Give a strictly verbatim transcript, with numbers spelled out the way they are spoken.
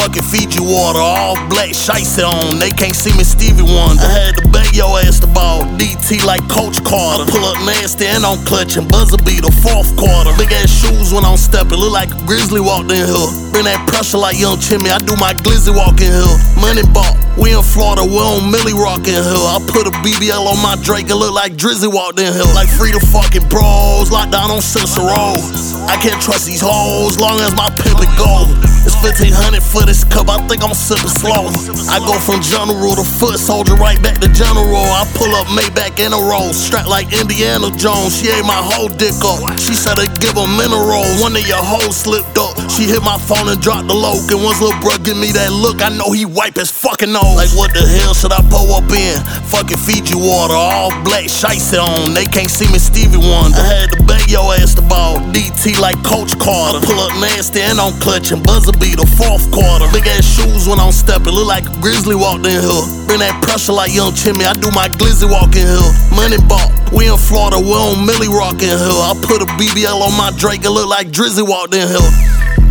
fucking Fiji water, all black shiesty on. They can't see me Stevie Wonder. I had to beg your ass the ball, D T like Coach Carter. I pull up nasty and I'm clutching, buzzer beat the fourth quarter. Big ass shoes when I'm stepping, look like a grizzly walked in here. Bring that pressure like Young Chimmy, I do my glizzy walk in here. Money ball, we in Florida, we on Millie Rock in here. I put a B B L on my Drake and look like Drizzy walked in here. Like free the fucking bros, locked down on Cicero. I can't trust these hoes, long as my pimp it go. It's fifteen hundred for this cup, I think I'm sipping slow. I go from general to foot soldier right back to general. I pull up Maybach in a roll, strapped like Indiana Jones. She ate my whole dick up, she said to give a mineral. One of your hoes slipped up, she hit my phone and dropped the loke. And once lil' bruh give me that look, I know he wipe his fucking nose. Like what the hell should I pull up in? Fucking Fiji water, all black shiesty on. They can't see me Stevie Wonder. I had to beg your ass the ball, D T like Coach Carter. I pull up nasty and I'm clutching, buzzer beat the fourth quarter. Big ass shoes when I'm stepping, look like a grizzly walked in here. Bring that pressure like Young Chimmy, I do my glizzy walk in here. Money ball, we in Florida, we on Millie Rock in here. I put a B B L on my Drake and look like Drizzy walked in here.